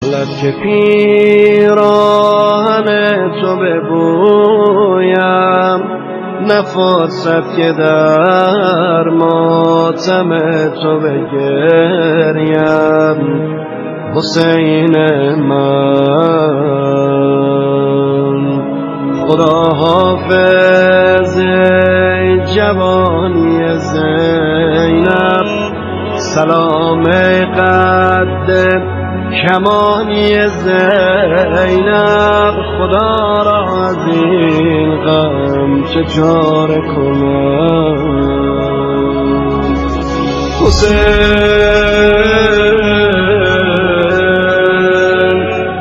که پیراهن تو ببویم، نه فرصت که در ماتم تو بگریم. حسین من خدا حافظ جوانی زینب، سلام قد کمانی زینب. خدا را از این غم چه چاره کنم. حسین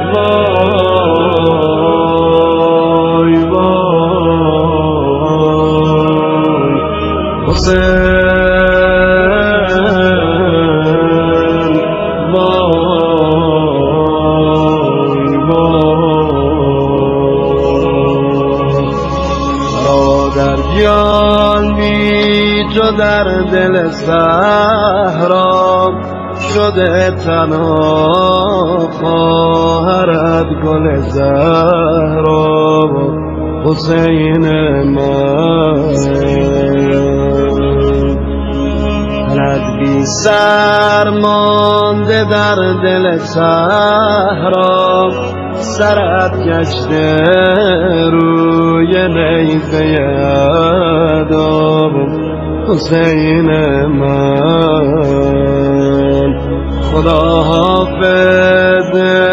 وای وای، حسین جان بی تو در دل صحرا شده تنها، خواهرت گل زهرا. حسین من لد بی سر مانده در دل صحرا، سرت گشته روی نیزه اداب. حسین من خدا حافظ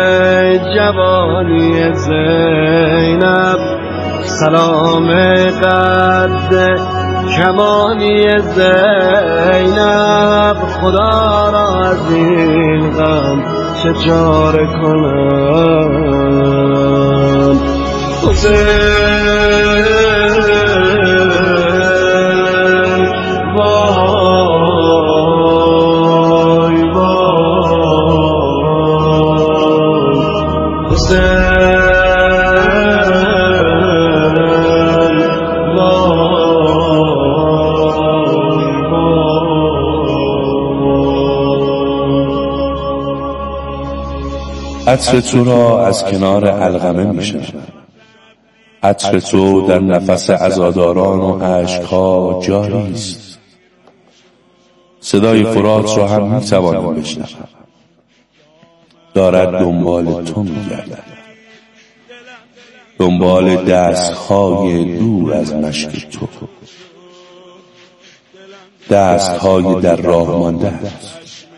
جوانی زینب، سلام قد کمانی زینب. خدا را از این غم چه چاره کنم. حسین وای وای، حسین عطر تو را از کنار علقمه میشنم، عطر تو در نفس عزاداران و اشکها جاری است. صدای فرات را هم میتوانم بشنوم، دارد دنبال تو میگردد، دنبال دستهای دور از مشک تو، دستهای در راه مانده است.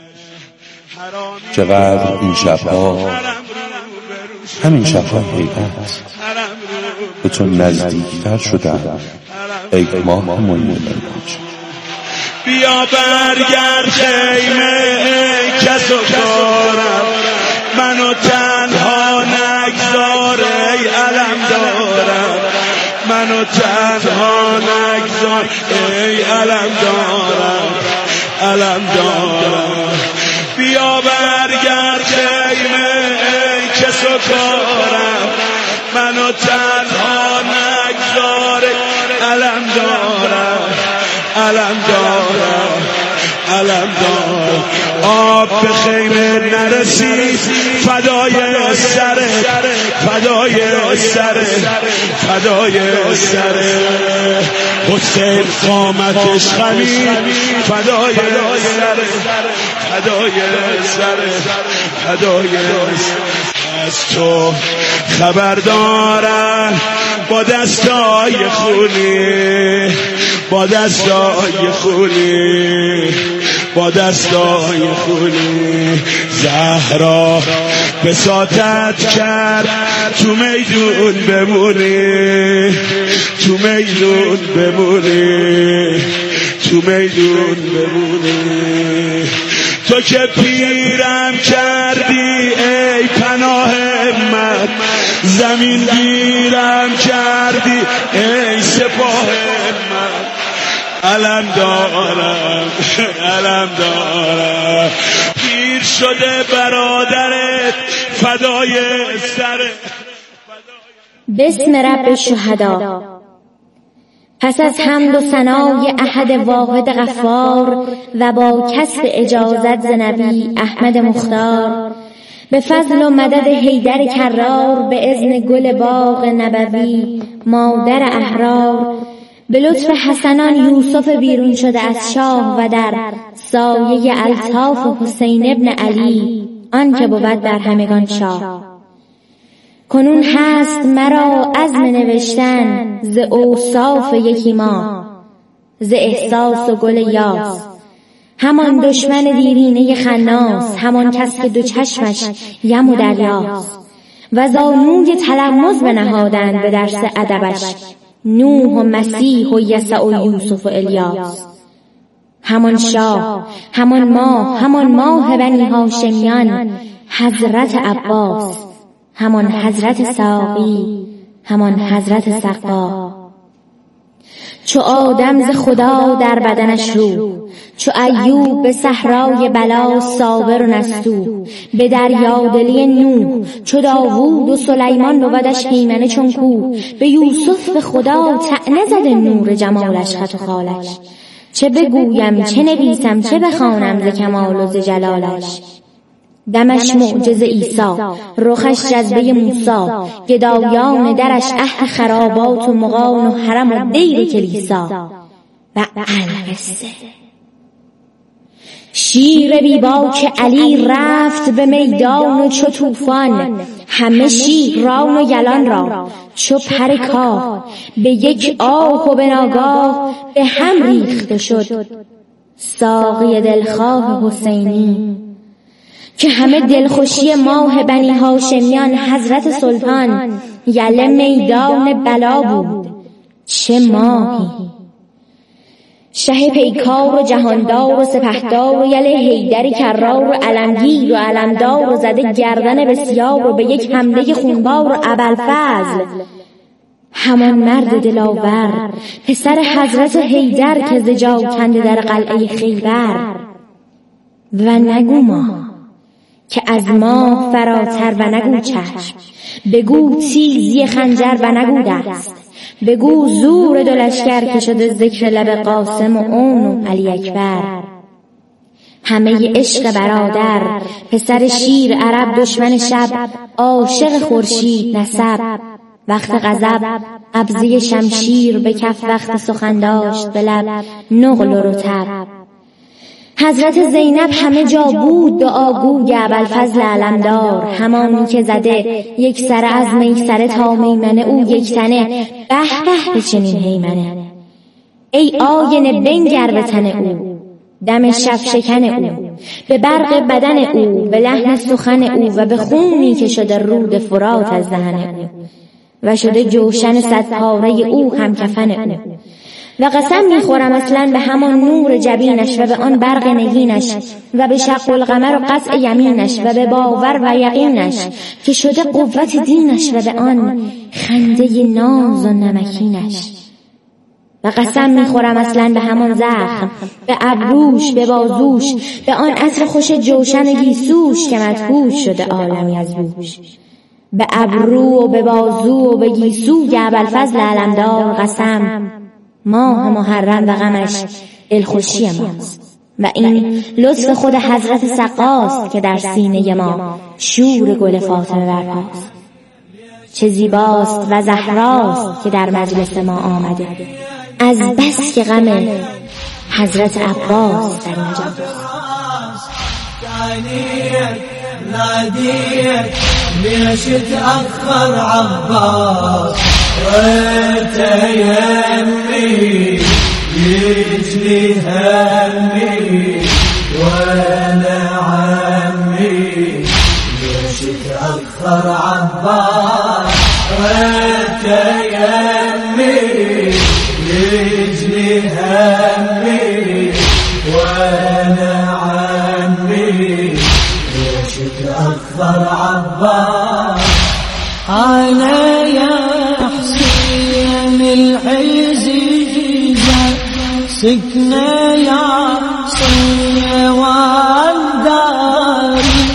چقدر این شبها، همین شبها حیرت به تو نزدیکتر شدم ای ماه منیر. بیا برگرد خیمه ای کس و کارم، منو تنها نگذار ای علم دارم، منو تنها نگذار ای علم دارم، علم دارم. بیا برگرد خیمه ای کس و کارم، منو تنها نگذار علم دارم، علم دارم، علم دارم. آب به خیمه نرسید فدای سره، فدای سره، فدای سره. حسین قامتش خمید فدای سره، فدای سره، فدای سره. از تو خبر دارن با دستای خونی، با دستای خونی، با دستای خونی. زهرا بساطت کرد تو میدون بمونی، تو میدون بمونی، تو میدون بمونی. تو که پیرم کردی ای پناه من، زمین گیرم کردی ای سپاه من. علم دارم، علم دارم. پیر شده برادرت فدای سرت. بسم رب الشهدا. پس از حمد و ثنای احد واحد غفار و با کسب اجازت ز نبی احمد مختار، به فضل و مدد حیدر کرار، به اذن گل باغ نبوی مادر احرار، به لطف حسنان یوسف بیرون شده از شاه و در سایه الطاف حسین ابن علی آن که بود در همگان شاه. کنون هست مرا عزم نوشتن ز اوصاف یکی ماه، ز احساس و گل یاس، همان دشمن دیرینه خناس، همان کس که دو چشمش یم و دریاست. و زانوی تلمذ بنهادند به درس ادبش، نوح و مسیح و یسع و یوسف و الیاس. همان شاه، همان ماه، همان ماه بنی هاشمیان، حضرت عباس، همان حضرت ساقی، همان حضرت سقا. چو آدم ز خدا در بدنش رو، چو ایوب به صحرای بلا صابر و نستو، به دریادلی نوح چو داوود و سلیمان بودش هیمنه چون کوه، به یوسف به خدا طعنه زده نور جمالش خط و خالش. چه بگویم چه نویسم چه بخوانم ز کمال و ز جلالش. دمش معجزه عیسی، رخش جذبه موسی، گدایان درش اهل خرابات و مغان و حرم و دیر کلیسا. و القصه شیر بیباک علی رفت به میدان و چو طوفان، همه شیران و یلان را چو پر کاه، به یک آه و به ناگاه به هم ریخته شد ساقی دلخواه حسینی. که همه دلخوشی ماه بنی هاشمیان حضرت سلطان، یله میدان بلا بود چه ماهی. شه پیکار و جهاندار و سپهدار و یله حیدر کرار و علمگیر و علمدار و زده گردن بسیار و به یک حمله خونبار و ابوالفضل، همان مرد دلاور پسر حضرت حیدر که ز جا کنده در قلعه خیبر. و نگو ماه که از ماه فراتر، و نگو چشم بگو تیزی خنجر، و نگو دست بگو زور دو لشکر که شده ذکر لب قاسم و اون و علی اکبر. همه عشق برادر، پسر شیر عرب دشمن شب، عاشق خورشید نسب. وقت غضب ابزه شمشیر به کف، وقت سخن داشت به لب نقل و رطب. حضرت زینب همه جا بود دعاگوی ابوالفضل علمدار، همانی که زده یک سره از میسره تا میمنه، او یک تنه به به به چنین هیمنه. ای آینه بنگر به تن او، دم شب شکن او، به برق بدن او، به لحن سخن او، و به خونی که شده رود فرات از دهن او، و شده جوشن صد پاره او هم کفن او. و قسم میخورم اصلا به همان نور جبینش و به آن برق نگینش و به شق القمر و قطع یمینش و به باور و یقینش که شده قوت دینش و به آن خنده ناز و نمکینش. و قسم میخورم اصلا به همان زخم، به ابروش، به بازوش، به آن عطر خوش جوشن گیسوش که مدهوش شده عالمی از بوش. به ابرو و به بازو و به گیسوی ابوالفضل علمدار قسم، ماه محرم و غمش دلخوشی ماست. و این لطف خود حضرت سقاست که در سینه ما شور گل فاطمه برپاست. چه زیباست و زهراست که در مجلس ما آمده، از بس که غم حضرت عباس در اینجا. ناديت ليش تأخر عباس، وانت يمي يجلي همي وانا عمي، ليش تأخر عباس، وانت يمي يجلي همي وانا عمي، تأخر عباس. أنا يا حسين العزيزة سكنة يا صيوان داري،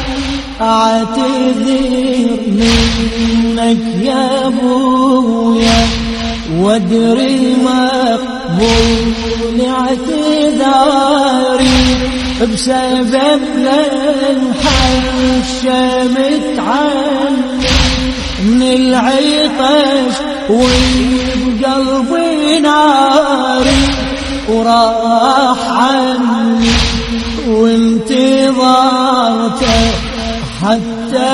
أعتذر منك يا أبويا وادري مقبول اعتذاري، بسبب للحشة متعلم من العطش وبقلبي ناري وراح عني وانتظرته حتى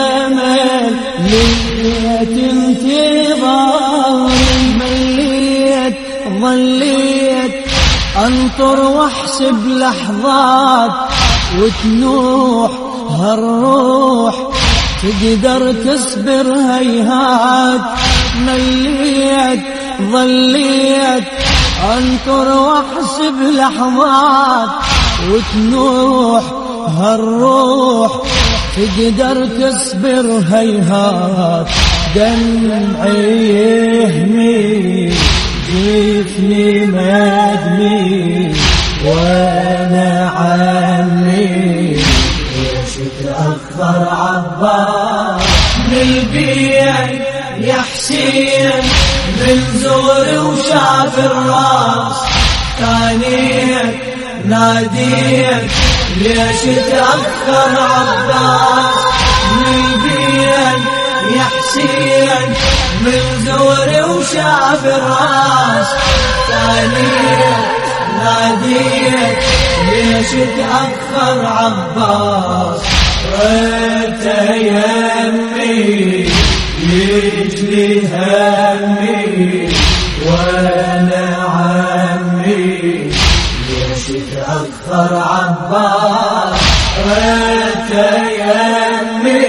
مليت انتظاري مليت ظليت انطر واحسب لحظات وتنوح هالروح تقدر تصبر هيهات مليت ظليت انطر واحسب لحظات وتنوح هالروح تقدر تصبر هيهات دمعي يهمي جيتني مدمي وانا عمي ليش تأخر عباس من البيت يا حسين من زور وشاف الراس تانيك ناديك ليش تأخر عباس من البيت يا حسين من زور وشاف الراس تانيك ناديك ليش تأخر عباس ريت يمي يجلي همي وانا عمي ليش تأخر عباس ريت يمي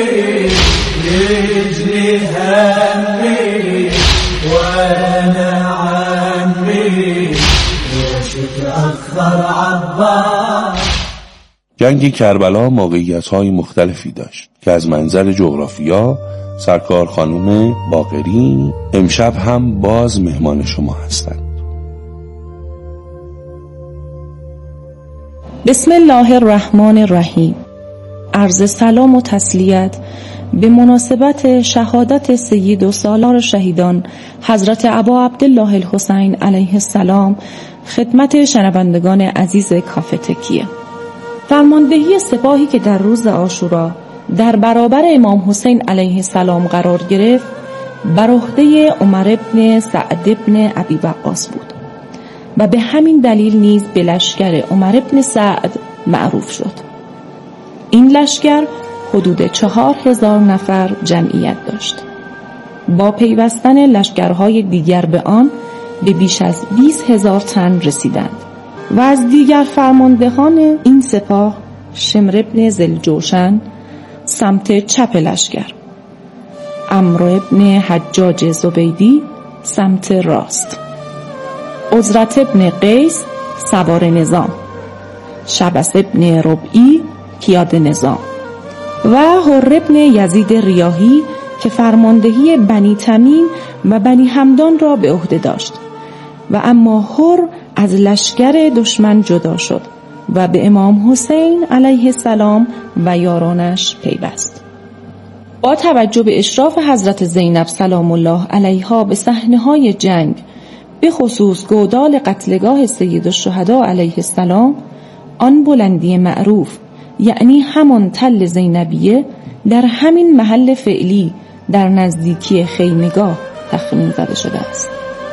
يجلي همي وانا عمي ليش تأخر عباس. جنگ کربلا موقعیت‌های مختلفی داشت که از منظر جغرافیا سرکار خانم باقری امشب هم باز مهمان شما هستند. بسم الله الرحمن الرحیم. عرض سلام و تسلیت به مناسبت شهادت سید و سالار شهیدان حضرت ابا عبدالله الحسین علیه السلام خدمت شنوندگان عزیز کافه تکیه. فرماندهی سپاهی که در روز عاشورا در برابر امام حسین علیه السلام قرار گرفت بر عهده عمر بن سعد بن ابی وقاص بود و به همین دلیل نیز به لشکر عمر بن سعد معروف شد. این لشکر حدود 4000 نفر جمعیت داشت. با پیوستن لشکرهای دیگر به آن به بیش از 20,000 تن رسیدند و از دیگر فرماندهان این سپاه شمر بن ذوالجوشن سمت چپ لشکر، عمرو بن حجاج زبیدی سمت راست، عزرت بن قیس سوار نظام، شبس بن ربعی پیاده نظام و حر بن یزید ریاحی که فرماندهی بنی تمیم و بنی همدان را به عهده داشت و اما حر از لشکر دشمن جدا شد و به امام حسین علیه السلام و یارانش پیوست. با توجه به اشراف حضرت زینب سلام الله علیها به صحنه‌های جنگ، به خصوص گودال قتلگاه سید الشهدا علیه السلام، آن بلندی معروف یعنی همان تل زینبیه در همین محل فعلی در نزدیکی خیمگاه تخمین زده شده است.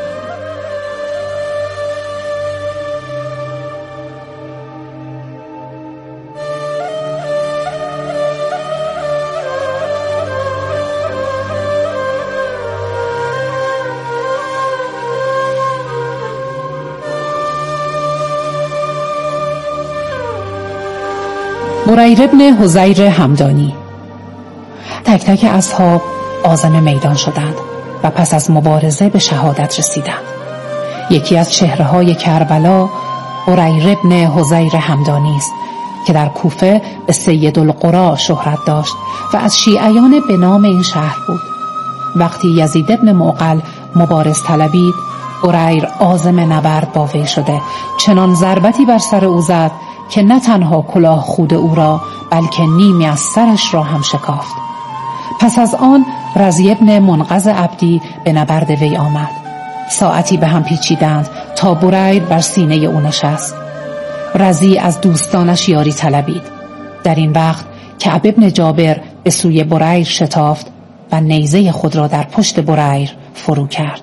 بریر بن حزیر همدانی. تک تک اصحاب عازم میدان شدند و پس از مبارزه به شهادت رسیدند. یکی از چهره‌های کربلا بریر بن حزیر همدانی است که در کوفه به سید القرا شهرت داشت و از شیعیان به نام این شهر بود. وقتی یزید بن معقل مبارز طلبید، بریر عازم نبرد با وی شده چنان ضربتی بر سر او زد که نه تنها کلاه خود او را بلکه نیمی از سرش را هم شکافت. پس از آن رضی بن منقذ عبدی به نبرد وی آمد. ساعتی به هم پیچیدند تا بریر بر سینه او نشست. رضی از دوستانش یاری طلبید. در این وقت کعب ابن جابر به سوی بریر شتافت و نیزه خود را در پشت بریر فرو کرد.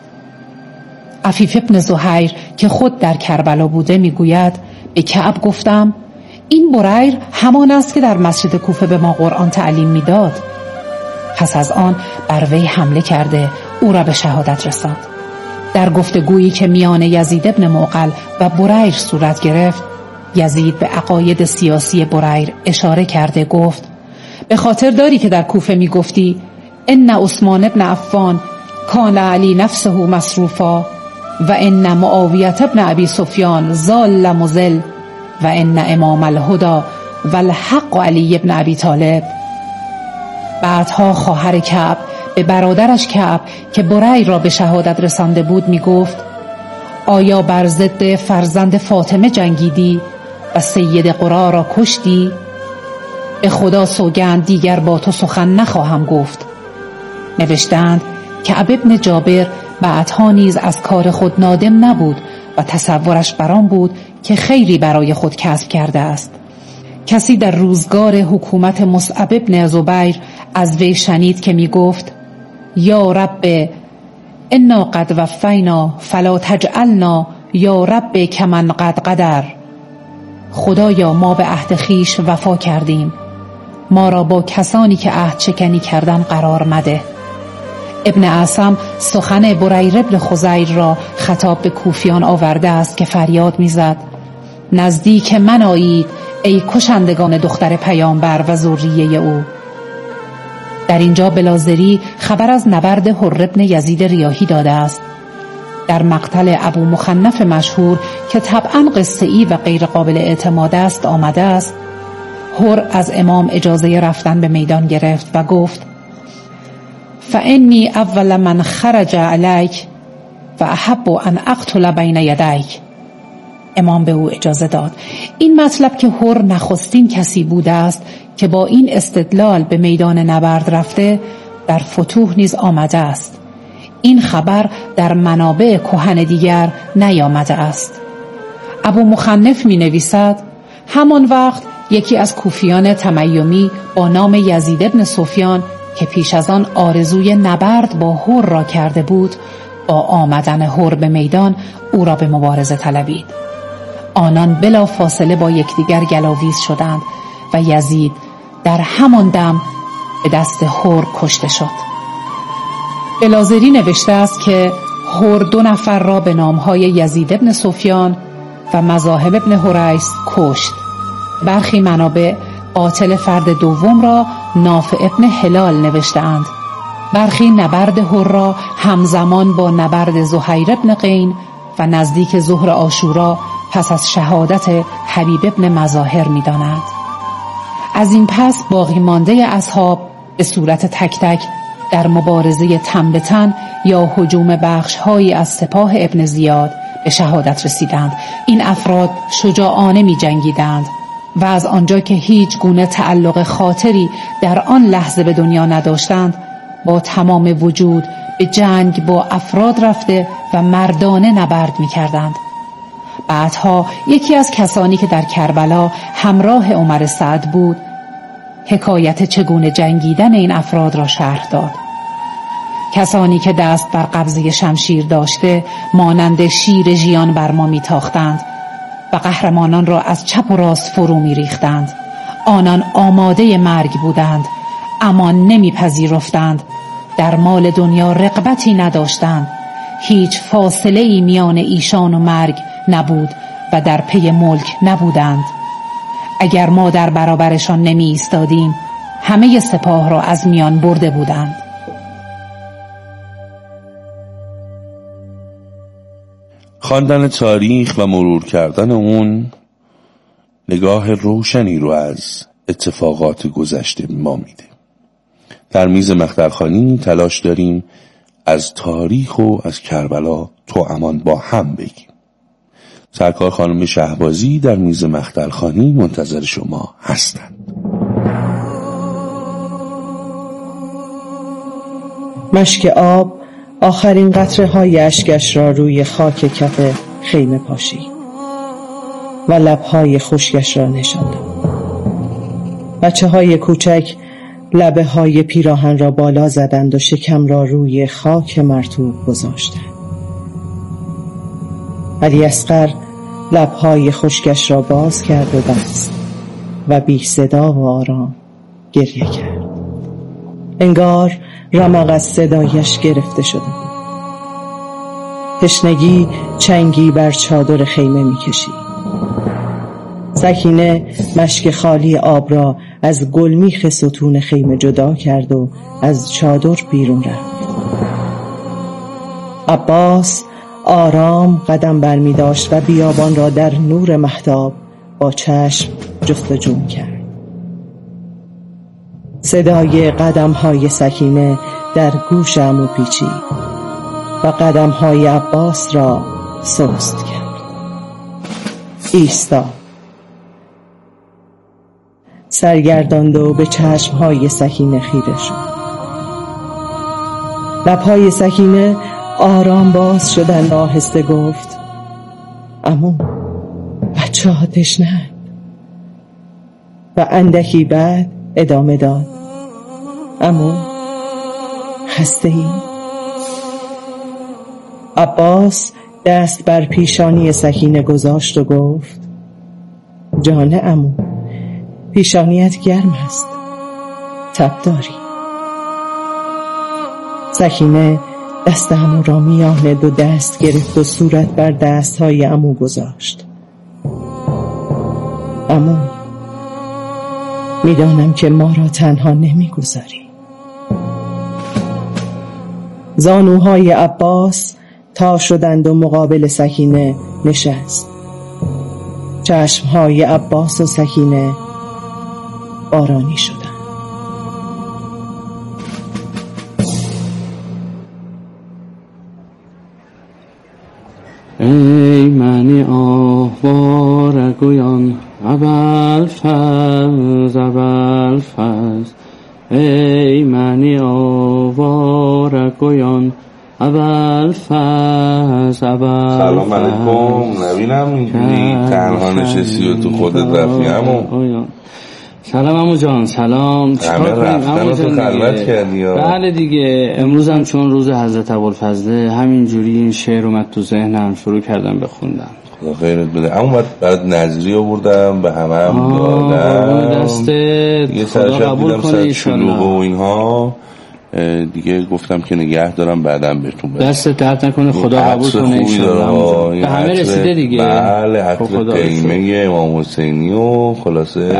عفیف ابن زهیر که خود در کربلا بوده میگوید به کعب گفتم این بریر همان است که در مسجد کوفه به ما قرآن تعلیم میداد. پس از آن بر وی حمله کرده او را به شهادت رساند. در گفتگویی که میان یزید ابن معقل و بریر صورت گرفت، یزید به عقاید سیاسی بریر اشاره کرده گفت به خاطر داری که در کوفه می گفتی ان عثمان ابن عفان کان علی نفسه مصروفا و ان معاویه ابن ابی سفیان ضال مضل و ان امام الهدی و الحق علی ابن ابی طالب. بعدها خواهر کعب به برادرش کعب که بریر را به شهادت رسانده بود می گفت آیا بر ضد فرزند فاطمه جنگیدی و سید قرا را کشتی؟ به خدا سوگند دیگر با تو سخن نخواهم گفت. نوشتند کعب ابن جابر بعدها نیز از کار خود نادم نبود و تصورش بران بود که خیری برای خود کسب کرده است. کسی در روزگار حکومت مصعب ابن زبیر از وی شنید که می گفت یا رب انا قد وفینا فلا تجعلنا یا رب کمن قد قدر. خدایا ما به عهد خویش وفا کردیم، ما را با کسانی که عهد شکنی کردن قرار مده. ابن اعصم سخن بریر ابن خزیر را خطاب به کوفیان آورده است که فریاد میزد نزدیک من آیید ای کشندگان دختر پیامبر و ذریه او. در اینجا بلازری خبر از نبرد حر ابن یزید ریاحی داده است. در مقتل ابو مخنف مشهور که طبعا قصه ای و غیر قابل اعتماد است آمده است، حر از امام اجازه رفتن به میدان گرفت و گفت فانی اول من خرج علیک و احب ان اقتل بین یدیک. امام به او اجازه داد. این مطلب که حر نخستین کسی بوده است که با این استدلال به میدان نبرد رفته در فتوح نیز آمده است. این خبر در منابع کهن دیگر نیامده است. ابو مخنف می نویسد همان وقت یکی از کوفیان تمیمی با نام یزید ابن سفیان که پیش از آن آرزوی نبرد با حر را کرده بود، با آمدن حر به میدان او را به مبارزه طلبید. آنان بلا فاصله با یکدیگر گلاویز شدند و یزید در همان دم به دست حر کشته شد. بلازری نوشته است که حر 2 نفر را به نامهای یزید ابن سفیان و مذاهب ابن حریث کشت. برخی منابع قاتل فرد دوم را نافع ابن هلال نوشته‌اند. برخی نبرد حر را همزمان با نبرد زهیر ابن قین و نزدیک ظهر عاشورا پس از شهادت حبیب ابن مظاهر می دانند. از این پس باقی مانده اصحاب به صورت تک تک در مبارزه تن به تن یا هجوم بخش‌هایی از سپاه ابن زیاد به شهادت رسیدند. این افراد شجاعانه می جنگیدند و از آنجا که هیچ گونه تعلق خاطری در آن لحظه به دنیا نداشتند، با تمام وجود به جنگ با افراد رفته و مردانه نبرد می کردند. بعدها یکی از کسانی که در کربلا همراه عمر سعد بود حکایت چگونه جنگیدن این افراد را شرح داد. کسانی که دست بر قبضه شمشیر داشته مانند شیر ژیان بر ما میتاختند و قهرمانان را از چپ و راست فرو میریختند. آنان آماده مرگ بودند اما نمیپذیرفتند. در مال دنیا رغبتی نداشتند. هیچ فاصله ای میان ایشان و مرگ نبود و در پی ملک نبودند. اگر ما در برابرشان نمی ایستادیم همه سپاه را از میان برده بودند. خواندن تاریخ و مرور کردن اون نگاه روشنی رو از اتفاقات گذشته ما میده. در میز مخترخانی تلاش داریم از تاریخ و از کربلا توامان با هم بگیم. سرکار خانم شهبازی در میز مخترخانی منتظر شما هستند. مشک آب آخرین قطره های اشکش را روی خاک کف خیمه پاشید. و لبهای خشکش را نشاندم. بچه های کوچک لبه های پیراهن را بالا زدند و شکم را روی خاک مرطوب گذاشتند. علی اصغر لبهای خشکش را باز کرد و بست و بی صدا و آرام گریه کرد. انگار رمق از صدایش گرفته شده بود. تشنگی چنگی بر چادر خیمه می کشید. سکینه مشک خالی آب را از گلمیخ ستون خیمه جدا کرد و از چادر بیرون رفت. عباس آرام قدم برمی داشت و بیابان را در نور مهتاب با چشم جستجو کرد. صدای قدم‌های سکینه در گوش عمو پیچید و قدم‌های عباس را سست کرد. ایستاد، سرگرداند و به چشم‌های سکینه خیره شد. لب‌های سکینه آرام باز شدند. آهسته گفت: عمو، بچه‌ها تشنه‌اند. و اندکی بعد ادامه داد: عمو، خسته‌ای؟ عباس دست بر پیشانی سکینه گذاشت و گفت: جان عمو، پیشانیت گرم است، تب داری. سکینه دست عمو را میان دو دست گرفت و صورت بر دستهای عمو گذاشت. عمو، میدانم که ما را تنها نمیگذاری. زانوهای عباس تا شدند و مقابل سکینه نشست. چشمهای عباس و سکینه بارانی شدند. ای منی آواره گویان ابوالفضل ابوالفضل، ای منی آواره گویان ابوالفضل ابوالفضل. سلام علیکم. نبینم اینجوری تنها نشستی و تو خودت رفتی عمو. سلام عمو جان، سلام. همه رفتن و تو خلوت کردی؟ بله دیگه، امروز هم چون روز حضرت ابوالفضل همینجوری این شعر اومد تو ذهنم، شروع کردم بخوندم. خدا خیرت بده. اما بعد نظری آوردم به همه هم دادم. دستت خدا قبول کنه ایشالله. و اینها دیگه گفتم که نگه دارم بعدم بهتون بدم. دست درد نکنه، خدا قبول کنه ایشالله. به همه رسیده دیگه. بله، عطر قیمه امام حسینی و خلاصه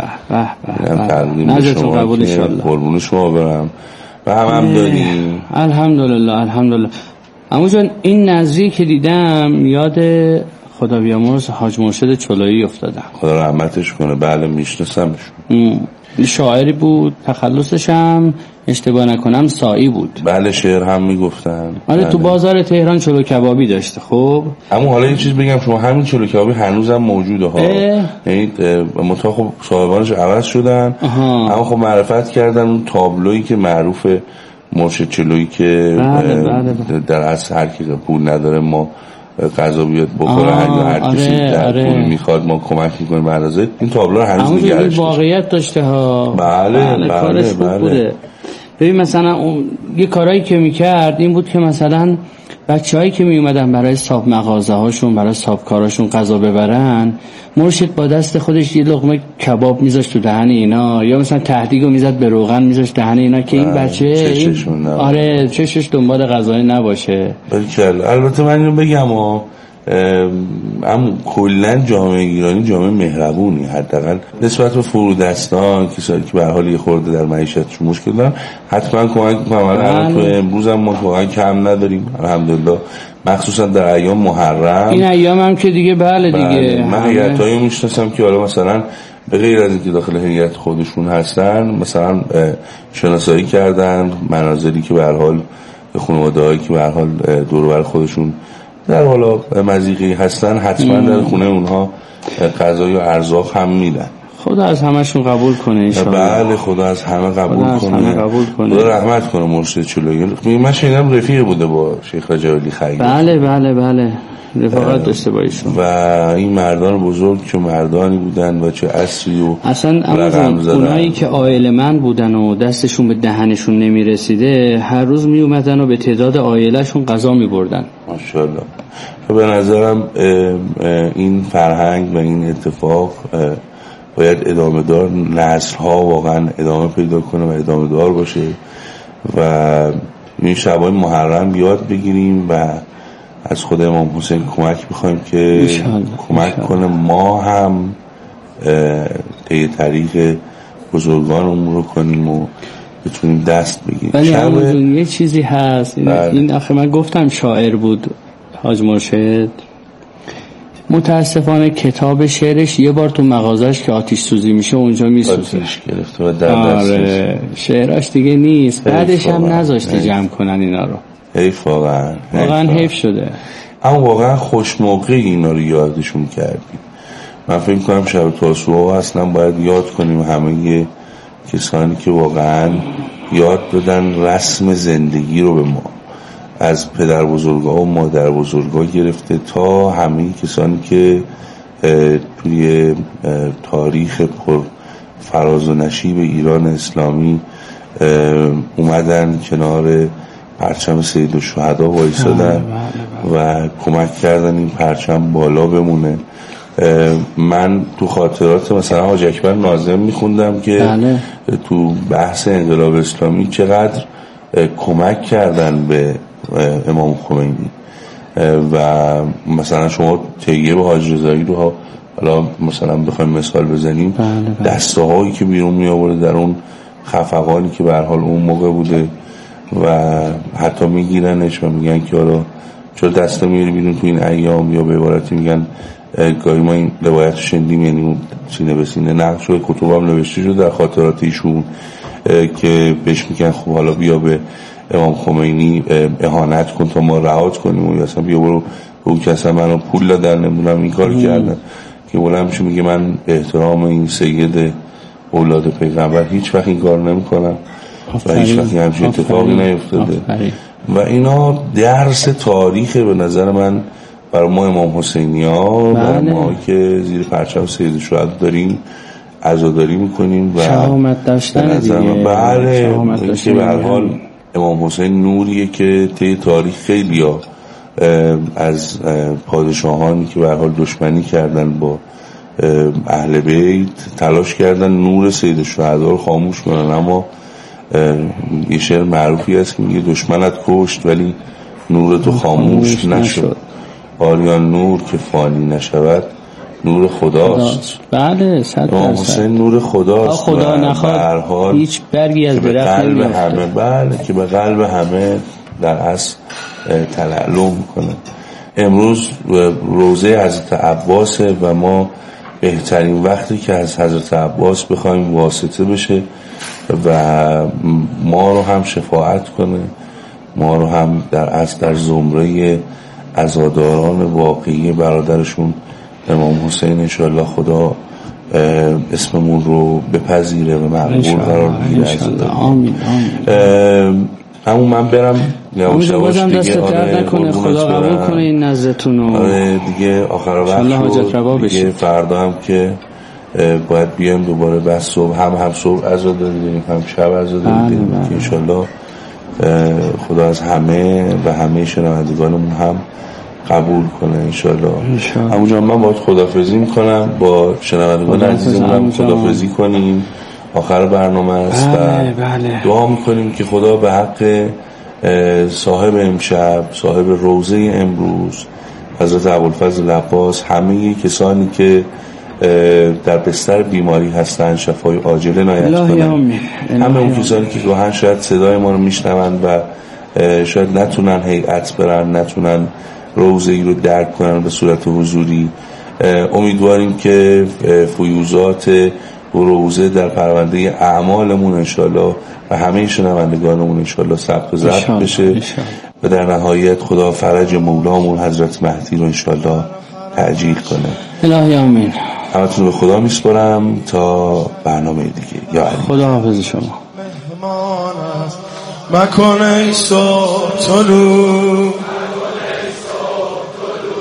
تقدیم شما که قربون شما برم و هم دادیم. الحمدلله الحمدلله. عمو جان، این نظری که دیدم یاد خدا بیامرز حاج مرشد چلایی افتادم. خدا رحمتش کنه. بله میشناسمش. شاعری بود، تخلصش هم اشتباه نکنم سائی بود. بله، شعر هم میگفتن. آره، تو بازار تهران چلو کبابی داشته. خب اما حالا یه چیز بگم، شما همین چلو کبابی هنوزم موجوده ها. یعنی متا خب صاحبانش عوض شدن. اما خب معرفت کردن اون تابلویی که معروف مرشد چلویی که بله. در اصل هر کی پول نداره ما غذا بیاد بخوره، هر کسی در پول میخواد ما کمک میکنیم به اندازه. این تابلو رو هنوز نگهش داشته. واقعیت داشته ها. بله کارش خوب بوده. ببین مثلا اون یه کارایی که میکرد این بود که مثلا بچه‌هایی که میومدن برای صاحب مغازه هاشون، برای صاحب کاراشون غذا ببرن، مرشد با دست خودش یه لقمه کباب میذاشت تو دهن اینا، یا مثلا تهدیگو میذاشت به روغن میذاشت دهن اینا که این بچه آره چشش دنبال غذای نباشه. البته من اینو بگم اما کلا جامعه ایرانی جامعه مهربونی، حداقل نسبت به فرودستان کسایی که به هر حال یه خورده در معیشتشون مشکل دارن حتما کمک میکنن. الان تو امروز هم ما واقعا کم نداریم الحمدلله، مخصوصا در ایام محرم. این ایام هم که دیگه بله دیگه. من هیئتایی میشناسم که حالا مثلا به غیر از اینکه داخل هیئت خودشون هستن، مثلا شناسایی کردن مناظری که به هر حال خانواده‌هایی که به هر حال دور و بر خودشون در حالا مضیقی هستن، حتما در خونه اونها غذا و ارزاق هم میدن. خدا از همشون قبول کنه انشاءالله. بله خدا از همه قبول کنه. خدا رحمت کنه مرشد چلویی. من شنیدم رفیق بوده با شیخ رجب علی خیاط. بله رفاقت داشته با ایشون. و این مردان بزرگ چه مردانی بودن و چه اصلی و اصلا اونایی که عائله من بودن و دستشون به دهنشون نمیرسیده هر روز می اومدن و به تعداد عائلهشون غذا می بردن. ماشاءالله. به نظرم این فرهنگ و این اتفاق باید ادامه دار، نسل ها واقعا ادامه پیدا کنه و ادامه دار باشه و این شبای محرم یاد بگیریم و از خود امام حسین کمک بخوایم که کمک کنه ما هم طی طریق بزرگانمون رو کنیم و بتونیم دست بگیریم. ولی یه چیزی هست این آخه من گفتم شاعر بود حاج مرشد، متاسفانه کتاب شعرش یه بار تو مغازش که آتش سوزی میشه اونجا میسوزه، آتش گرفته و در دستش شعراش دیگه نیست. بعدش هم نذاشته جمع کنن اینا رو. حیف واقعا حیف شده. اما واقعا خوش موقعی اینا رو یادشون کردیم. من فکر کنم شب تاسوعا اصلا باید یاد کنیم همه کسانی که واقعا یاد دادن رسم زندگی رو به ما، از پدر بزرگا و مادر بزرگا گرفته تا همه کسانی که توی تاریخ پر فراز و نشیب ایران اسلامی اومدن کنار پرچم سید الشهدا وایسادن و کمک کردن این پرچم بالا بمونه. من تو خاطرات مثلا حاج اکبر ناظم میخوندم که تو بحث انقلاب اسلامی چقدر کمک کردن به امام خمینی و مثلا شما طیب حاج رضایی رو حالا مثلا بخوایم مثال بزنیم، دسته هایی که بیرون می آورده در اون خفقانی که به هر حال اون موقع بوده و حتی میگیرنش و میگن که حالا چرا دسته میاری بیرون تو این ایام، یا به عبارتی میگن گاهی ما این روایت شنیدیم، یعنی اون سینه به سینه نقل شده، کتب هم نوشته شده در خاطرات ایشون که بهش میگن خب حالا بیا به امام خمینی اهانت کن تا ما رهات کنیم، و اصلا بیا برو اون که اصلا منو پول دادن نمیدونم این کار کردن، که بلند میشه میگه من به احترام این سید اولاد پیغمبر هیچ وقت این کار نمیکنم و هیچ وقت همچین اتفاقی نیفتاده. و اینا درس تاریخ به نظر من برای ما امام حسینی ها، برای ما که زیر پرچم سید الشهدا داریم عزاداری میکنیم و شهامت داشتن دیگه. بله که به هر حال امام حسین نوریه که طی تاریخ خیلی ها از پادشاهانی که به هر حال دشمنی کردن با اهل بیت تلاش کردن نور سید الشهدا رو خاموش کنن، اما یه شعر معروفی هست که میگه دشمنت کشت ولی نور تو خاموش نشد، آریان نور که فانی نشود نور خداست. بله 100%. امام حسین نور خداست، خدا نخواد هیچ برگی از درخت نمیفته. بله که به قلب همه در اصل تلعلم کنه. امروز روزه حضرت عباس و ما بهترین وقتی که از حضرت عباس بخوایم واسطه بشه و ما رو هم شفاعت کنه، ما رو هم در اصل در زمره عزاداران واقعی برادرشون امام حسین انشاءالله خدا اسممون رو بپذیره و مقبول قرار بگیره. آمین. همون من برم یواش یواش دیگه. خدا قبول کنه این نظرتون رو. دیگه آخر وقت دیگه فردا هم که باید بیایم دوباره بس صبح هم صبح عزاداری داریم هم شب عزاداری داریم که انشاءالله خدا از همه و همه شنوندگانمون هم قبول کنه انشاءالله. همونجا من باید خدافظی میکنم، با شنوندگان عزیزمون هم خدافظی کنیم، آخر برنامه است و دعا میکنیم که خدا به حق صاحب امشب، صاحب روزه امروز حضرت ابوالفضل عباس، همه کسانی که در بستر بیماری هستن شفای عاجل عنایت کنن، همه اون کسانی که گاهن شاید صدای ما رو میشنون و شاید نتونن هیئت برن، نتونن روزه ای رو درک کنن به صورت حضوری، امیدواریم که فیوزات روزه در پرونده اعمالمون انشالله و همه شنوندگانمون انشالله ثبت و ضبط بشه و در نهایت خدا فرج مولامون حضرت مهدی رو انشالله تعجیل کنه. الهی آمین. همتون رو به خدا میسپارم تا برنامه دیگه. یا علی. خدا حافظ شما. مکنه صبح طلوع،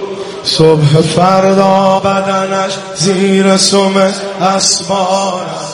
صبح فردا بدنش زیر سم اسبان است.